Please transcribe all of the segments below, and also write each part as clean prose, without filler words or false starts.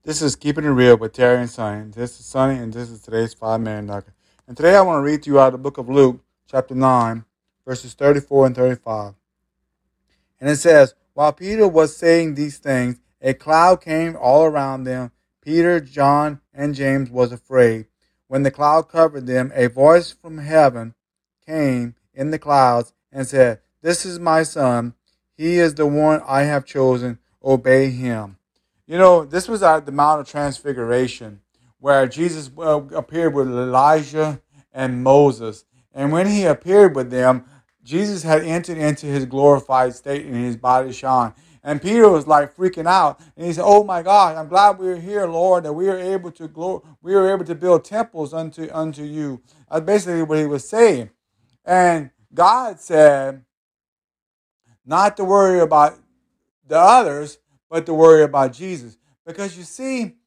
This is Keeping It Real with Terry and Sonny. This is Sonny, and this is today's 5-minute nugget. And today I want to read to you out of the book of Luke, chapter 9, verses 34 and 35. And it says, while Peter was saying these things, a cloud came all around them. Peter, John, and James was afraid. When the cloud covered them, a voice from heaven came in the clouds and said, "This is my son. He is the one I have chosen. Obey him." You know, this was at the Mount of Transfiguration where Jesus appeared with Elijah and Moses. And when he appeared with them, Jesus had entered into his glorified state and his body shone. And Peter was like freaking out. And he said, "Oh my God, I'm glad we're here, Lord, that we are able to build temples unto you." That's basically what he was saying. And God said not to worry about the others, but to worry about Jesus. Because you see,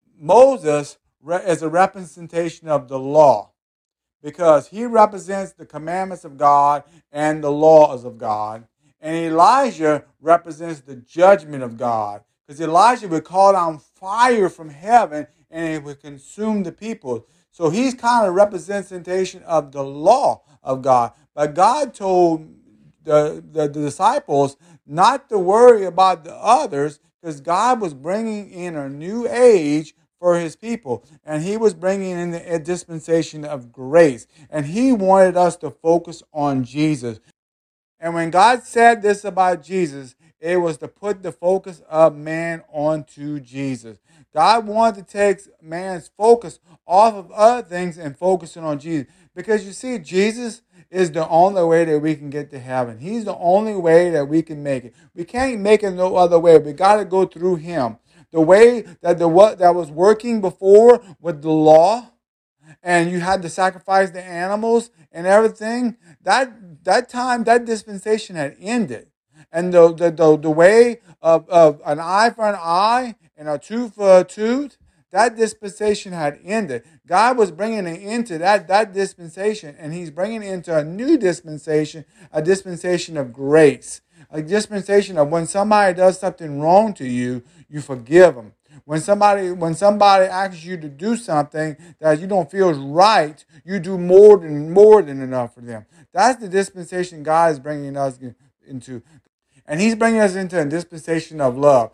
Moses is a representation of the law, because he represents the commandments of God and the laws of God. And Elijah represents the judgment of God, because Elijah would call down fire from heaven and it would consume the people. So he's kind of representation of the law of God. But God told the disciples not to worry about the others, because God was bringing in a new age for his people, and he was bringing in a dispensation of grace, and he wanted us to focus on Jesus. And when God said this about Jesus, it was to put the focus of man onto Jesus. God wanted to take man's focus off of other things and focus it on Jesus. Because you see, Jesus is the only way that we can get to heaven. He's the only way that we can make it. We can't make it no other way. We got to go through him. The way that that was working before with the law, and you had to sacrifice the animals and everything, that time, that dispensation had ended. And the way of an eye for an eye and a tooth for a tooth, that dispensation had ended. God was bringing an end to that dispensation, and he's bringing into a new dispensation, a dispensation of grace, a dispensation of when somebody does something wrong to you, you forgive them. When somebody asks you to do something that you don't feel is right, you do more than enough for them. That's the dispensation God is bringing us into, and he's bringing us into a dispensation of love.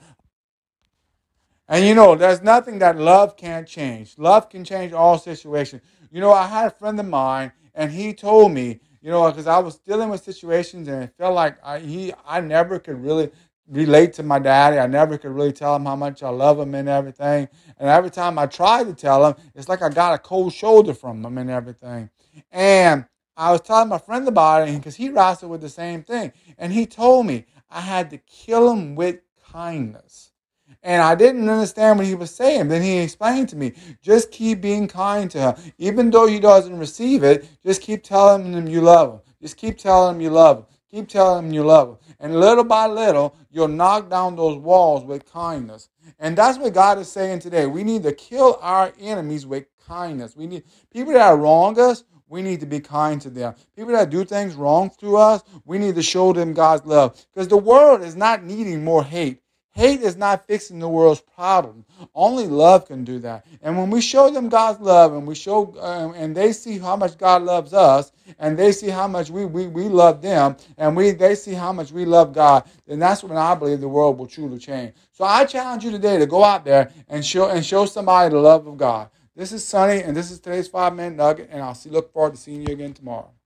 And you know, there's nothing that love can't change. Love can change all situations. You know, I had a friend of mine, and he told me, you know, because I was dealing with situations, and it felt like I never could really relate to my daddy. I never could really tell him how much I love him and everything. And every time I tried to tell him, it's like I got a cold shoulder from him and everything. And I was telling my friend about it because he wrestled with the same thing. And he told me I had to kill him with kindness. And I didn't understand what he was saying. Then he explained to me, just keep being kind to him. Even though he doesn't receive it, just keep telling him you love him. Just keep telling him you love him. Keep telling him you love him. And little by little, you'll knock down those walls with kindness. And that's what God is saying today. We need to kill our enemies with kindness. We need people that wrong us, we need to be kind to them. People that do things wrong to us, we need to show them God's love. Because the world is not needing more hate. Hate is not fixing the world's problem. Only love can do that. And when we show them God's love, and we show, and they see how much God loves us, and they see how much we love them, and they see how much we love God, then that's when I believe the world will truly change. So I challenge you today to go out there and show somebody the love of God. This is Sonny, and this is today's 5-minute nugget, and look forward to seeing you again tomorrow.